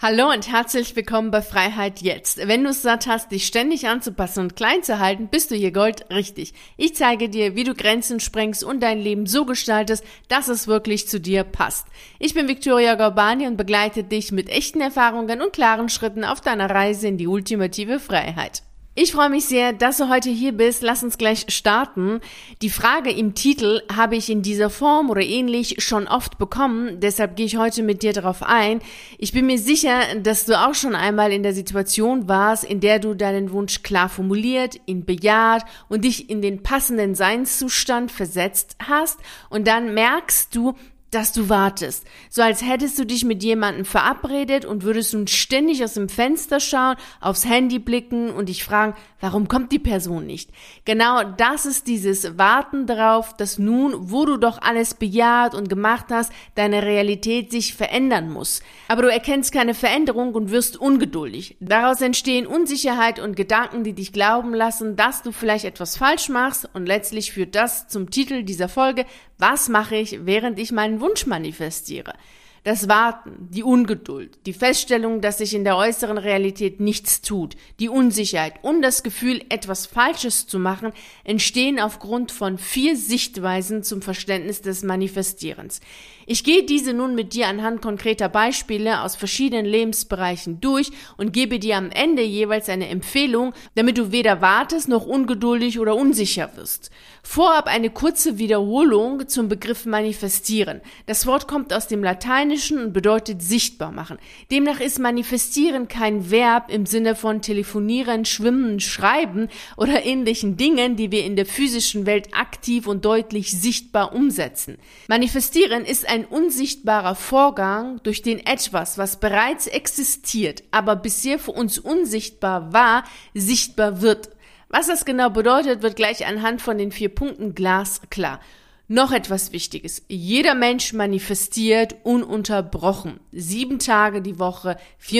Hallo und herzlich willkommen bei Freiheit jetzt. Wenn du es satt hast, dich ständig anzupassen und klein zu halten, bist du hier Gold richtig. Ich zeige dir, wie du Grenzen sprengst und dein Leben so gestaltest, dass es wirklich zu dir passt. Ich bin Viktoria Gorbani und begleite dich mit echten Erfahrungen und klaren Schritten auf deiner Reise in die ultimative Freiheit. Ich freue mich sehr, dass du heute hier bist. Lass uns gleich starten. Die Frage im Titel habe ich in dieser Form oder ähnlich schon oft bekommen. Deshalb gehe ich heute mit dir darauf ein. Ich bin mir sicher, dass du auch schon einmal in der Situation warst, in der du deinen Wunsch klar formuliert, ihn bejaht und dich in den passenden Seinszustand versetzt hast. Und dann merkst du, dass du wartest. So als hättest du dich mit jemandem verabredet und würdest nun ständig aus dem Fenster schauen, aufs Handy blicken und dich fragen, warum kommt die Person nicht? Genau das ist dieses Warten darauf, dass nun, wo du doch alles bejaht und gemacht hast, deine Realität sich verändern muss. Aber du erkennst keine Veränderung und wirst ungeduldig. Daraus entstehen Unsicherheit und Gedanken, die dich glauben lassen, dass du vielleicht etwas falsch machst, und letztlich führt das zum Titel dieser Folge: Was mache ich, während ich meinen Wunsch manifestiere? Das Warten, die Ungeduld, die Feststellung, dass sich in der äußeren Realität nichts tut, die Unsicherheit und das Gefühl, etwas Falsches zu machen, entstehen aufgrund von 4 Sichtweisen zum Verständnis des Manifestierens. Ich gehe diese nun mit dir anhand konkreter Beispiele aus verschiedenen Lebensbereichen durch und gebe dir am Ende jeweils eine Empfehlung, damit du weder wartest noch ungeduldig oder unsicher wirst. Vorab eine kurze Wiederholung zum Begriff manifestieren. Das Wort kommt aus dem Lateinischen und bedeutet sichtbar machen. Demnach ist manifestieren kein Verb im Sinne von telefonieren, schwimmen, schreiben oder ähnlichen Dingen, die wir in der physischen Welt aktiv und deutlich sichtbar umsetzen. Manifestieren ist ein unsichtbarer Vorgang, durch den etwas, was bereits existiert, aber bisher für uns unsichtbar war, sichtbar wird. Was das genau bedeutet, wird gleich anhand von den 4 Punkten glasklar. Noch etwas Wichtiges: Jeder Mensch manifestiert ununterbrochen. 7 Tage die Woche,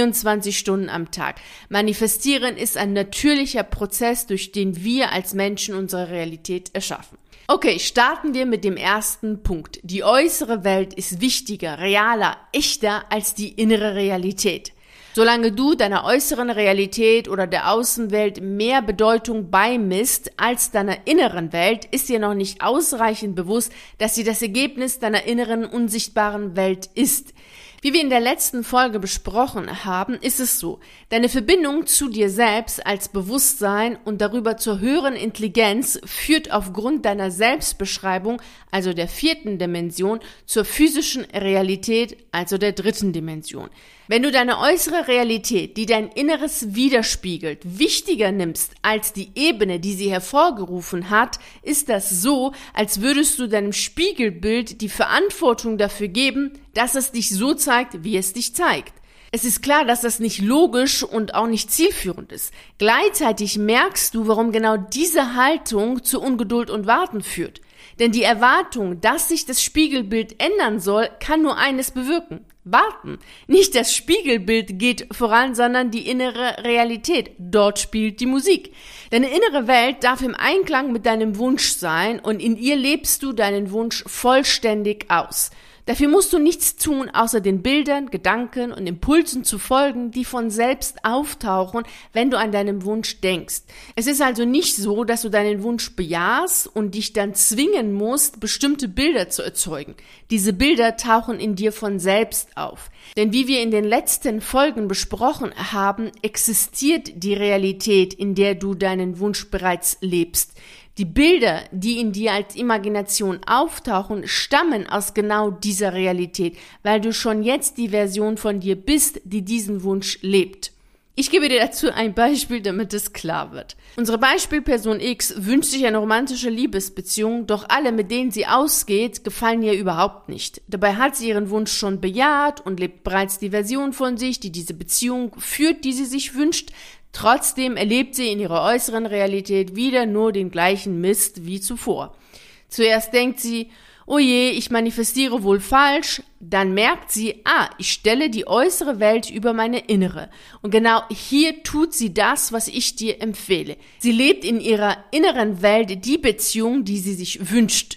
24 Stunden am Tag. Manifestieren ist ein natürlicher Prozess, durch den wir als Menschen unsere Realität erschaffen. Okay, starten wir mit dem ersten Punkt. Die äußere Welt ist wichtiger, realer, echter als die innere Realität. Solange du deiner äußeren Realität oder der Außenwelt mehr Bedeutung beimisst als deiner inneren Welt, ist dir noch nicht ausreichend bewusst, dass sie das Ergebnis deiner inneren, unsichtbaren Welt ist. Wie wir in der letzten Folge besprochen haben, ist es so: Deine Verbindung zu dir selbst als Bewusstsein und darüber zur höheren Intelligenz führt aufgrund deiner Selbstbeschreibung, also der 4. Dimension, zur physischen Realität, also der 3. Dimension. Wenn du deine äußere Realität, die dein Inneres widerspiegelt, wichtiger nimmst als die Ebene, die sie hervorgerufen hat, ist das so, als würdest du deinem Spiegelbild die Verantwortung dafür geben, dass es dich so zeigt, wie es dich zeigt. Es ist klar, dass das nicht logisch und auch nicht zielführend ist. Gleichzeitig merkst du, warum genau diese Haltung zu Ungeduld und Warten führt. Denn die Erwartung, dass sich das Spiegelbild ändern soll, kann nur eines bewirken: Warten. Nicht das Spiegelbild geht voran, sondern die innere Realität. Dort spielt die Musik. Deine innere Welt darf im Einklang mit deinem Wunsch sein und in ihr lebst du deinen Wunsch vollständig aus. Dafür musst du nichts tun, außer den Bildern, Gedanken und Impulsen zu folgen, die von selbst auftauchen, wenn du an deinem Wunsch denkst. Es ist also nicht so, dass du deinen Wunsch bejahst und dich dann zwingen musst, bestimmte Bilder zu erzeugen. Diese Bilder tauchen in dir von selbst auf. Denn wie wir in den letzten Folgen besprochen haben, existiert die Realität, in der du deinen Wunsch bereits lebst. Die Bilder, die in dir als Imagination auftauchen, stammen aus genau dieser Realität, weil du schon jetzt die Version von dir bist, die diesen Wunsch lebt. Ich gebe dir dazu ein Beispiel, damit es klar wird. Unsere Beispielperson X wünscht sich eine romantische Liebesbeziehung, doch alle, mit denen sie ausgeht, gefallen ihr überhaupt nicht. Dabei hat sie ihren Wunsch schon bejaht und lebt bereits die Version von sich, die diese Beziehung führt, die sie sich wünscht. Trotzdem erlebt sie in ihrer äußeren Realität wieder nur den gleichen Mist wie zuvor. Zuerst denkt sie: Oh je, ich manifestiere wohl falsch. Dann merkt sie: ich stelle die äußere Welt über meine innere. Und genau hier tut sie das, was ich dir empfehle. Sie lebt in ihrer inneren Welt die Beziehung, die sie sich wünscht.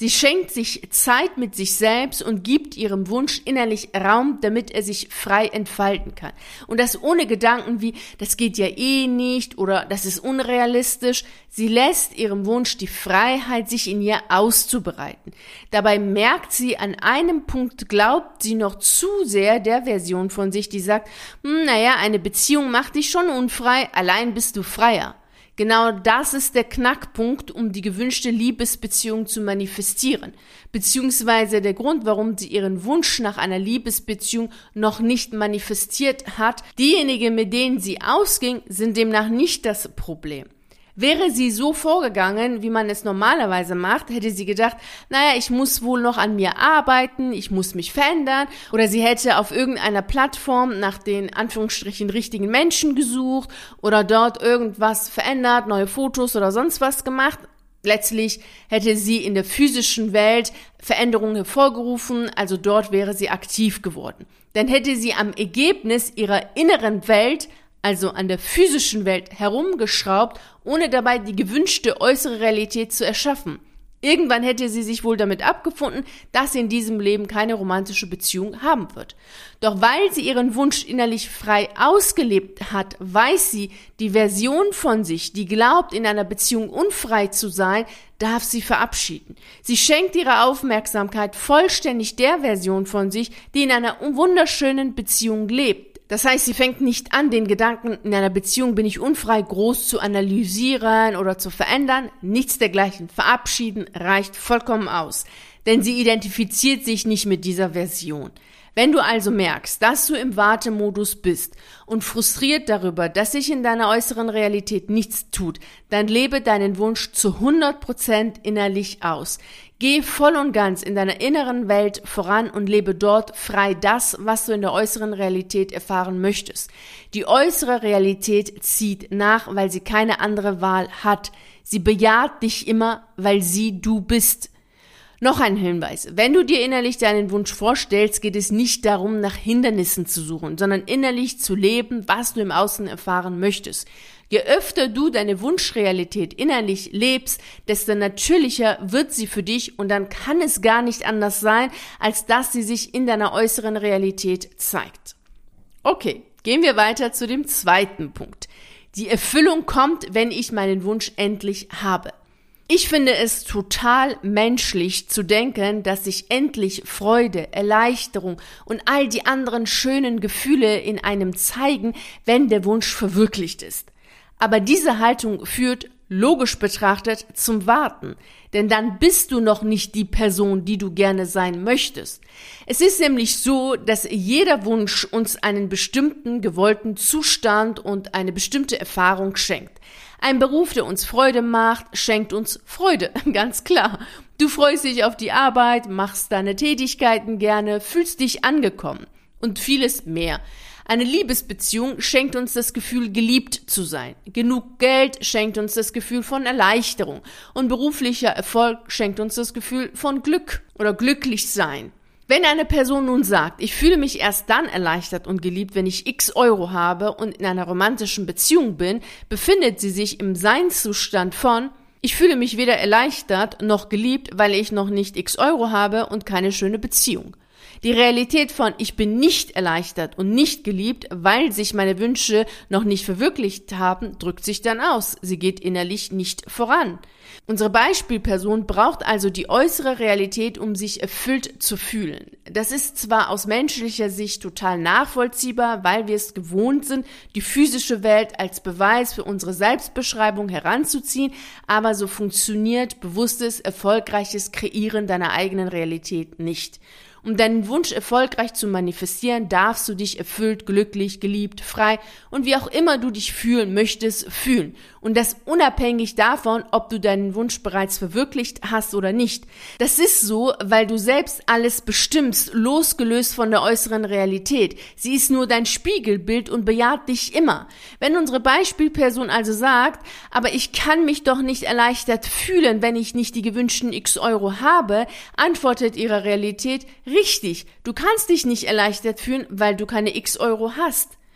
Sie schenkt sich Zeit mit sich selbst und gibt ihrem Wunsch innerlich Raum, damit er sich frei entfalten kann. Und das ohne Gedanken wie, das geht ja eh nicht oder das ist unrealistisch. Sie lässt ihrem Wunsch die Freiheit, sich in ihr auszubreiten. Dabei merkt sie, an einem Punkt glaubt sie noch zu sehr der Version von sich, die sagt, eine Beziehung macht dich schon unfrei, allein bist du freier. Genau das ist der Knackpunkt, um die gewünschte Liebesbeziehung zu manifestieren, beziehungsweise der Grund, warum sie ihren Wunsch nach einer Liebesbeziehung noch nicht manifestiert hat. Diejenigen, mit denen sie ausging, sind demnach nicht das Problem. Wäre sie so vorgegangen, wie man es normalerweise macht, hätte sie gedacht, ich muss wohl noch an mir arbeiten, ich muss mich verändern, oder sie hätte auf irgendeiner Plattform nach den Anführungsstrichen richtigen Menschen gesucht oder dort irgendwas verändert, neue Fotos oder sonst was gemacht. Letztlich hätte sie in der physischen Welt Veränderungen hervorgerufen, also dort wäre sie aktiv geworden. Dann hätte sie am Ergebnis ihrer inneren Welt, also an der physischen Welt, herumgeschraubt, ohne dabei die gewünschte äußere Realität zu erschaffen. Irgendwann hätte sie sich wohl damit abgefunden, dass sie in diesem Leben keine romantische Beziehung haben wird. Doch weil sie ihren Wunsch innerlich frei ausgelebt hat, weiß sie, die Version von sich, die glaubt, in einer Beziehung unfrei zu sein, darf sie verabschieden. Sie schenkt ihre Aufmerksamkeit vollständig der Version von sich, die in einer wunderschönen Beziehung lebt. Das heißt, sie fängt nicht an, den Gedanken, in einer Beziehung bin ich unfrei, groß zu analysieren oder zu verändern. Nichts dergleichen. Verabschieden reicht vollkommen aus. Denn sie identifiziert sich nicht mit dieser Version. Wenn du also merkst, dass du im Wartemodus bist und frustriert darüber, dass sich in deiner äußeren Realität nichts tut, dann lebe deinen Wunsch zu 100% innerlich aus. Geh voll und ganz in deiner inneren Welt voran und lebe dort frei das, was du in der äußeren Realität erfahren möchtest. Die äußere Realität zieht nach, weil sie keine andere Wahl hat. Sie bejaht dich immer, weil sie du bist. Noch ein Hinweis. Wenn du dir innerlich deinen Wunsch vorstellst, geht es nicht darum, nach Hindernissen zu suchen, sondern innerlich zu leben, was du im Außen erfahren möchtest. Je öfter du deine Wunschrealität innerlich lebst, desto natürlicher wird sie für dich und dann kann es gar nicht anders sein, als dass sie sich in deiner äußeren Realität zeigt. Okay, gehen wir weiter zu dem zweiten Punkt. Die Erfüllung kommt, wenn ich meinen Wunsch endlich habe. Ich finde es total menschlich zu denken, dass sich endlich Freude, Erleichterung und all die anderen schönen Gefühle in einem zeigen, wenn der Wunsch verwirklicht ist. Aber diese Haltung führt, logisch betrachtet, zum Warten. Denn dann bist du noch nicht die Person, die du gerne sein möchtest. Es ist nämlich so, dass jeder Wunsch uns einen bestimmten gewollten Zustand und eine bestimmte Erfahrung schenkt. Ein Beruf, der uns Freude macht, schenkt uns Freude, ganz klar. Du freust dich auf die Arbeit, machst deine Tätigkeiten gerne, fühlst dich angekommen und vieles mehr. Eine Liebesbeziehung schenkt uns das Gefühl, geliebt zu sein. Genug Geld schenkt uns das Gefühl von Erleichterung. Und beruflicher Erfolg schenkt uns das Gefühl von Glück oder glücklich sein. Wenn eine Person nun sagt, ich fühle mich erst dann erleichtert und geliebt, wenn ich x Euro habe und in einer romantischen Beziehung bin, befindet sie sich im Seinszustand von, ich fühle mich weder erleichtert noch geliebt, weil ich noch nicht x Euro habe und keine schöne Beziehung. Die Realität von ich bin nicht erleichtert und nicht geliebt, weil sich meine Wünsche noch nicht verwirklicht haben, drückt sich dann aus. Sie geht innerlich nicht voran. Unsere Beispielperson braucht also die äußere Realität, um sich erfüllt zu fühlen. Das ist zwar aus menschlicher Sicht total nachvollziehbar, weil wir es gewohnt sind, die physische Welt als Beweis für unsere Selbstbeschreibung heranzuziehen, aber so funktioniert bewusstes, erfolgreiches Kreieren deiner eigenen Realität nicht. Um deinen Wunsch erfolgreich zu manifestieren, darfst du dich erfüllt, glücklich, geliebt, frei und wie auch immer du dich fühlen möchtest, fühlen. Und das unabhängig davon, ob du deinen Wunsch bereits verwirklicht hast oder nicht. Das ist so, weil du selbst alles bestimmst, losgelöst von der äußeren Realität. Sie ist nur dein Spiegelbild und bejaht dich immer. Wenn unsere Beispielperson also sagt, aber ich kann mich doch nicht erleichtert fühlen, wenn ich nicht die gewünschten x Euro habe, antwortet ihre Realität, richtig, du kannst dich nicht erleichtert fühlen, weil du keine x Euro hast.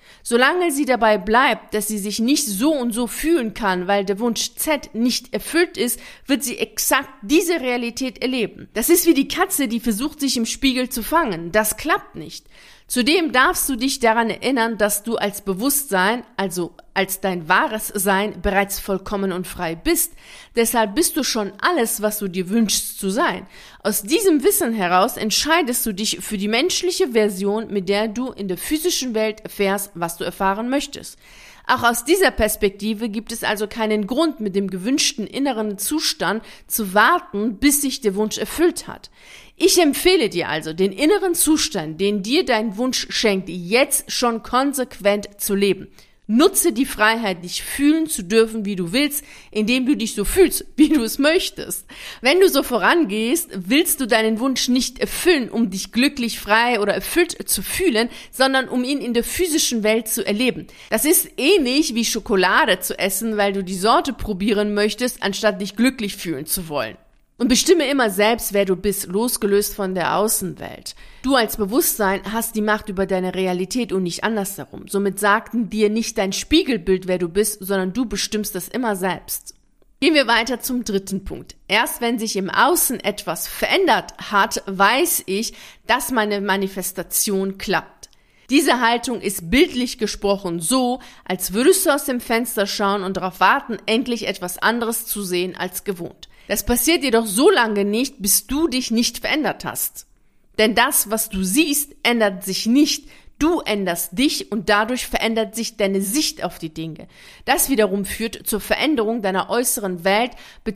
Solange sie dabei bleibt, dass sie sich nicht so und so fühlen kann, weil der Wunsch Z nicht erfüllt ist, wird sie exakt diese Realität erleben. Das ist wie die Katze, die versucht, sich im Spiegel zu fangen. Das klappt nicht. Zudem darfst du dich daran erinnern, dass du als Bewusstsein, also als dein wahres Sein, bereits vollkommen und frei bist. Deshalb bist du schon alles, was du dir wünschst zu sein. Aus diesem Wissen heraus entscheidest du dich für die menschliche Version, mit der du in der physischen Welt erfährst, was du erfahren möchtest. Auch aus dieser Perspektive gibt es also keinen Grund, mit dem gewünschten inneren Zustand zu warten, bis sich der Wunsch erfüllt hat. Ich empfehle dir also, den inneren Zustand, den dir dein Wunsch schenkt, jetzt schon konsequent zu leben. Nutze die Freiheit, dich fühlen zu dürfen, wie du willst, indem du dich so fühlst, wie du es möchtest. Wenn du so vorangehst, willst du deinen Wunsch nicht erfüllen, um dich glücklich, frei oder erfüllt zu fühlen, sondern um ihn in der physischen Welt zu erleben. Das ist ähnlich wie Schokolade zu essen, weil du die Sorte probieren möchtest, anstatt dich glücklich fühlen zu wollen. Und bestimme immer selbst, wer du bist, losgelöst von der Außenwelt. Du als Bewusstsein hast die Macht über deine Realität und nicht andersherum. Somit sagten dir nicht dein Spiegelbild, wer du bist, sondern du bestimmst das immer selbst. Gehen wir weiter zum dritten Punkt. Erst wenn sich im Außen etwas verändert hat, weiß ich, dass meine Manifestation klappt. Diese Haltung ist bildlich gesprochen so, als würdest du aus dem Fenster schauen und darauf warten, endlich etwas anderes zu sehen als gewohnt. Das passiert jedoch so lange nicht, bis du dich nicht verändert hast. Denn das, was du siehst, ändert sich nicht. Du änderst dich und dadurch verändert sich deine Sicht auf die Dinge. Das wiederum führt zur Veränderung deiner äußeren Welt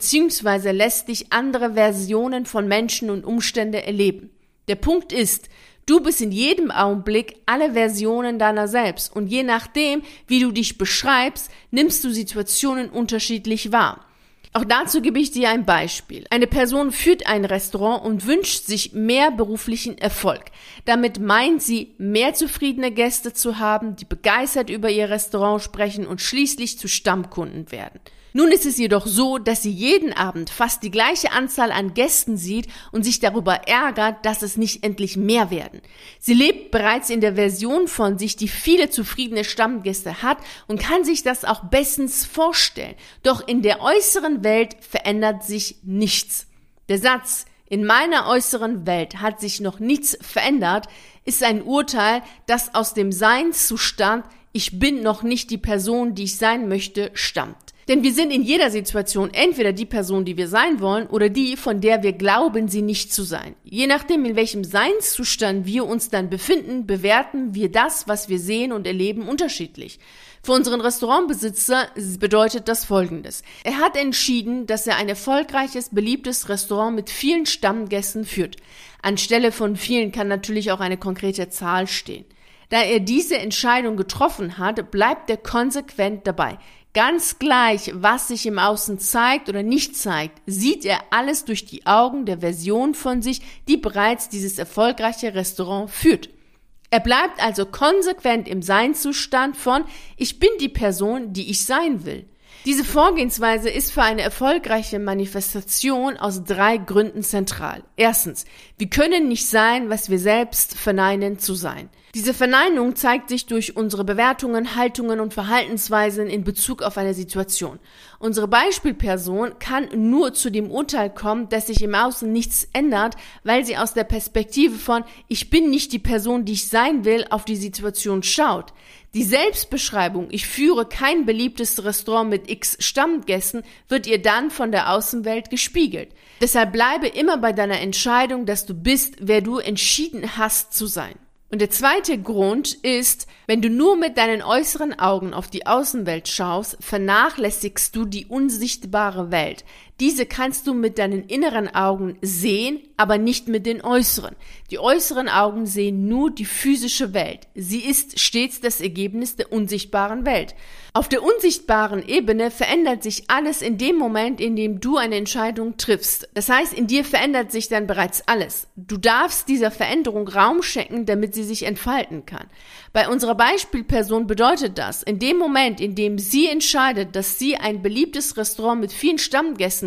bzw. lässt dich andere Versionen von Menschen und Umständen erleben. Der Punkt ist, du bist in jedem Augenblick alle Versionen deiner selbst und je nachdem, wie du dich beschreibst, nimmst du Situationen unterschiedlich wahr. Auch dazu gebe ich dir ein Beispiel. Eine Person führt ein Restaurant und wünscht sich mehr beruflichen Erfolg. Damit meint sie, mehr zufriedene Gäste zu haben, die begeistert über ihr Restaurant sprechen und schließlich zu Stammkunden werden. Nun ist es jedoch so, dass sie jeden Abend fast die gleiche Anzahl an Gästen sieht und sich darüber ärgert, dass es nicht endlich mehr werden. Sie lebt bereits in der Version von sich, die viele zufriedene Stammgäste hat und kann sich das auch bestens vorstellen. Doch in der äußeren Welt verändert sich nichts. Der Satz, in meiner äußeren Welt hat sich noch nichts verändert, ist ein Urteil, das aus dem Seinszustand, ich bin noch nicht die Person, die ich sein möchte, stammt. Denn wir sind in jeder Situation entweder die Person, die wir sein wollen, oder die, von der wir glauben, sie nicht zu sein. Je nachdem, in welchem Seinszustand wir uns dann befinden, bewerten wir das, was wir sehen und erleben, unterschiedlich. Für unseren Restaurantbesitzer bedeutet das Folgendes. Er hat entschieden, dass er ein erfolgreiches, beliebtes Restaurant mit vielen Stammgästen führt. Anstelle von vielen kann natürlich auch eine konkrete Zahl stehen. Da er diese Entscheidung getroffen hat, bleibt er konsequent dabei. Ganz gleich, was sich im Außen zeigt oder nicht zeigt, sieht er alles durch die Augen der Version von sich, die bereits dieses erfolgreiche Restaurant führt. Er bleibt also konsequent im Seinszustand von, ich bin die Person, die ich sein will. Diese Vorgehensweise ist für eine erfolgreiche Manifestation aus 3 Gründen zentral. Erstens, wir können nicht sein, was wir selbst verneinen zu sein. Diese Verneinung zeigt sich durch unsere Bewertungen, Haltungen und Verhaltensweisen in Bezug auf eine Situation. Unsere Beispielperson kann nur zu dem Urteil kommen, dass sich im Außen nichts ändert, weil sie aus der Perspektive von ich bin nicht die Person, die ich sein will, auf die Situation schaut. Die Selbstbeschreibung, ich führe kein beliebtes Restaurant mit x Stammgästen, wird ihr dann von der Außenwelt gespiegelt. Deshalb bleibe immer bei deiner Entscheidung, dass du bist, wer du entschieden hast zu sein. Und der zweite Grund ist, wenn du nur mit deinen äußeren Augen auf die Außenwelt schaust, vernachlässigst du die unsichtbare Welt. Diese kannst du mit deinen inneren Augen sehen, aber nicht mit den äußeren. Die äußeren Augen sehen nur die physische Welt. Sie ist stets das Ergebnis der unsichtbaren Welt. Auf der unsichtbaren Ebene verändert sich alles in dem Moment, in dem du eine Entscheidung triffst. Das heißt, in dir verändert sich dann bereits alles. Du darfst dieser Veränderung Raum schenken, damit sie sich entfalten kann. Bei unserer Beispielperson bedeutet das, in dem Moment, in dem sie entscheidet, dass sie ein beliebtes Restaurant mit vielen Stammgästen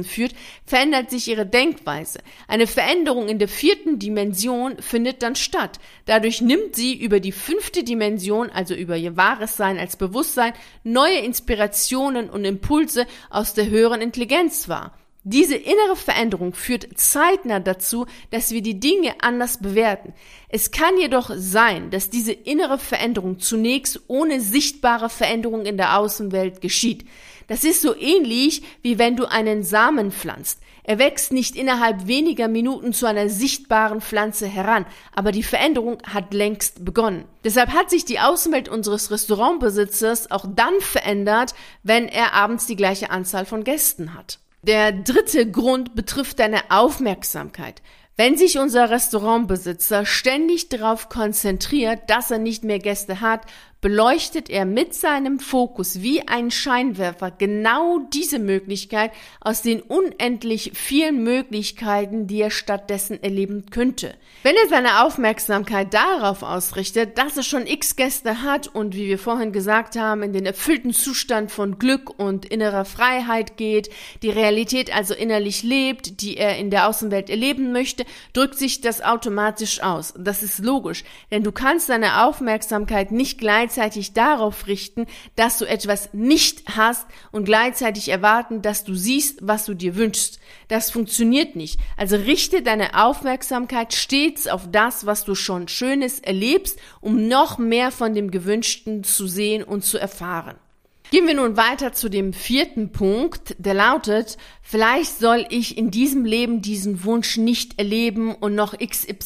führt, verändert sich ihre Denkweise. Eine Veränderung in der 4. Dimension findet dann statt. Dadurch nimmt sie über die 5. Dimension, also über ihr wahres Sein als Bewusstsein, neue Inspirationen und Impulse aus der höheren Intelligenz wahr. Diese innere Veränderung führt zeitnah dazu, dass wir die Dinge anders bewerten. Es kann jedoch sein, dass diese innere Veränderung zunächst ohne sichtbare Veränderung in der Außenwelt geschieht. Das ist so ähnlich, wie wenn du einen Samen pflanzt. Er wächst nicht innerhalb weniger Minuten zu einer sichtbaren Pflanze heran, aber die Veränderung hat längst begonnen. Deshalb hat sich die Außenwelt unseres Restaurantbesitzers auch dann verändert, wenn er abends die gleiche Anzahl von Gästen hat. Der 3. Grund betrifft deine Aufmerksamkeit. Wenn sich unser Restaurantbesitzer ständig darauf konzentriert, dass er nicht mehr Gäste hat, beleuchtet er mit seinem Fokus wie ein Scheinwerfer genau diese Möglichkeit aus den unendlich vielen Möglichkeiten, die er stattdessen erleben könnte. Wenn er seine Aufmerksamkeit darauf ausrichtet, dass er schon x Gäste hat und, wie wir vorhin gesagt haben, in den erfüllten Zustand von Glück und innerer Freiheit geht, die Realität also innerlich lebt, die er in der Außenwelt erleben möchte, drückt sich das automatisch aus. Das ist logisch, denn du kannst deine Aufmerksamkeit nicht gleichzeitig darauf richten, dass du etwas nicht hast und gleichzeitig erwarten, dass du siehst, was du dir wünschst. Das funktioniert nicht. Also richte deine Aufmerksamkeit stets auf das, was du schon Schönes erlebst, um noch mehr von dem Gewünschten zu sehen und zu erfahren. Gehen wir nun weiter zu dem 4. Punkt, der lautet: Vielleicht soll ich in diesem Leben diesen Wunsch nicht erleben und noch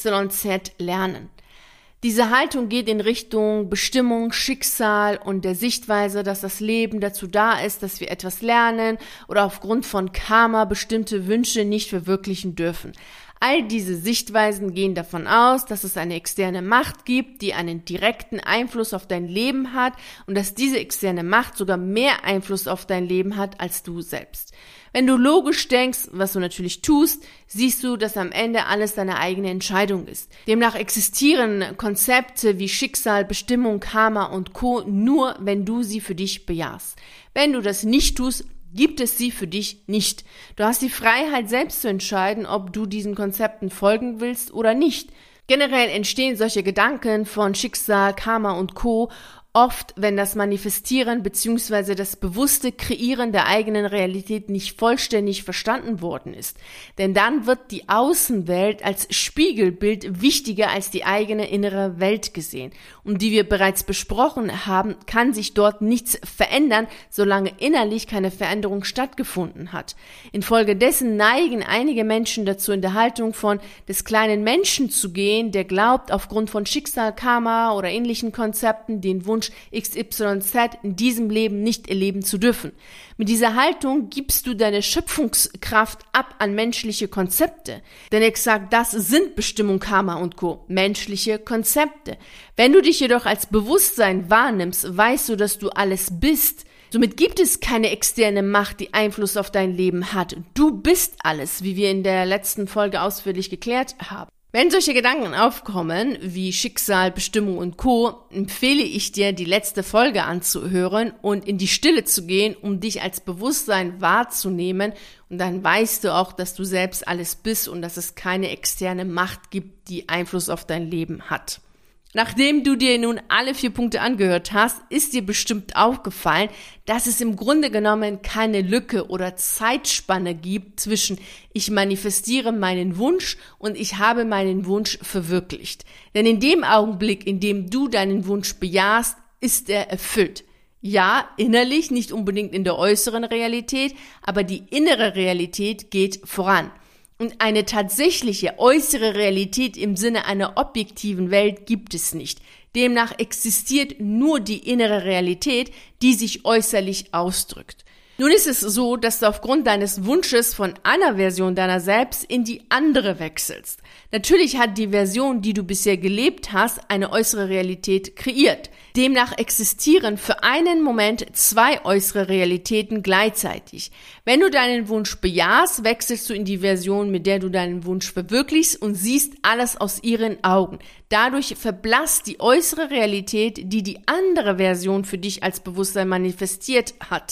XYZ lernen. Diese Haltung geht in Richtung Bestimmung, Schicksal und der Sichtweise, dass das Leben dazu da ist, dass wir etwas lernen oder aufgrund von Karma bestimmte Wünsche nicht verwirklichen dürfen. All diese Sichtweisen gehen davon aus, dass es eine externe Macht gibt, die einen direkten Einfluss auf dein Leben hat und dass diese externe Macht sogar mehr Einfluss auf dein Leben hat als du selbst. Wenn du logisch denkst, was du natürlich tust, siehst du, dass am Ende alles deine eigene Entscheidung ist. Demnach existieren Konzepte wie Schicksal, Bestimmung, Karma und Co. nur, wenn du sie für dich bejahst. Wenn du das nicht tust, gibt es sie für dich nicht. Du hast die Freiheit, selbst zu entscheiden, ob du diesen Konzepten folgen willst oder nicht. Generell entstehen solche Gedanken von Schicksal, Karma und Co. oft, wenn das Manifestieren bzw. das bewusste Kreieren der eigenen Realität nicht vollständig verstanden worden ist. Denn dann wird die Außenwelt als Spiegelbild wichtiger als die eigene innere Welt gesehen. Und wie wir bereits besprochen haben, kann sich dort nichts verändern, solange innerlich keine Veränderung stattgefunden hat. Infolgedessen neigen einige Menschen dazu, in der Haltung von des kleinen Menschen zu gehen, der glaubt, aufgrund von Schicksal, Karma oder ähnlichen Konzepten den Wunsch XYZ in diesem Leben nicht erleben zu dürfen. Mit dieser Haltung gibst du deine Schöpfungskraft ab an menschliche Konzepte. Denn exakt das sind Bestimmung, Karma und Co. Menschliche Konzepte. Wenn du dich jedoch als Bewusstsein wahrnimmst, weißt du, dass du alles bist. Somit gibt es keine externe Macht, die Einfluss auf dein Leben hat. Du bist alles, wie wir in der letzten Folge ausführlich geklärt haben. Wenn solche Gedanken aufkommen, wie Schicksal, Bestimmung und Co., empfehle ich dir, die letzte Folge anzuhören und in die Stille zu gehen, um dich als Bewusstsein wahrzunehmen. Und dann weißt du auch, dass du selbst alles bist und dass es keine externe Macht gibt, die Einfluss auf dein Leben hat. Nachdem du dir nun alle 4 Punkte angehört hast, ist dir bestimmt aufgefallen, dass es im Grunde genommen keine Lücke oder Zeitspanne gibt zwischen ich manifestiere meinen Wunsch und ich habe meinen Wunsch verwirklicht. Denn in dem Augenblick, in dem du deinen Wunsch bejahst, ist er erfüllt. Ja, innerlich, nicht unbedingt in der äußeren Realität, aber die innere Realität geht voran. Und eine tatsächliche äußere Realität im Sinne einer objektiven Welt gibt es nicht. Demnach existiert nur die innere Realität, die sich äußerlich ausdrückt. Nun ist es so, dass du aufgrund deines Wunsches von einer Version deiner selbst in die andere wechselst. Natürlich hat die Version, die du bisher gelebt hast, eine äußere Realität kreiert. Demnach existieren für einen Moment 2 äußere Realitäten gleichzeitig. Wenn du deinen Wunsch bejahst, wechselst du in die Version, mit der du deinen Wunsch verwirklichst und siehst alles aus ihren Augen. Dadurch verblasst die äußere Realität, die die andere Version für dich als Bewusstsein manifestiert hat.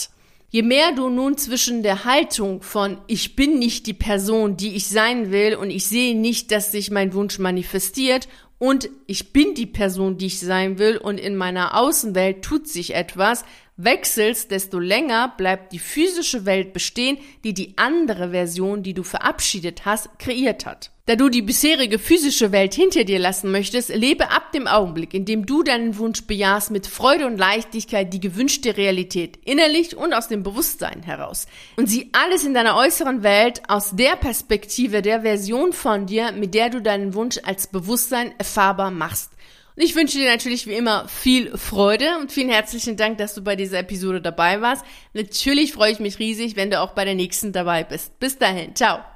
Je mehr du nun zwischen der Haltung von ich bin nicht die Person, die ich sein will und ich sehe nicht, dass sich mein Wunsch manifestiert und ich bin die Person, die ich sein will und in meiner Außenwelt tut sich etwas, wechselst, desto länger bleibt die physische Welt bestehen, die die andere Version, die du verabschiedet hast, kreiert hat. Da du die bisherige physische Welt hinter dir lassen möchtest, lebe ab dem Augenblick, in dem du deinen Wunsch bejahst, mit Freude und Leichtigkeit die gewünschte Realität, innerlich und aus dem Bewusstsein heraus. Und sieh alles in deiner äußeren Welt aus der Perspektive der Version von dir, mit der du deinen Wunsch als Bewusstsein erfahrbar machst. Und ich wünsche dir natürlich wie immer viel Freude und vielen herzlichen Dank, dass du bei dieser Episode dabei warst. Natürlich freue ich mich riesig, wenn du auch bei der nächsten dabei bist. Bis dahin, ciao!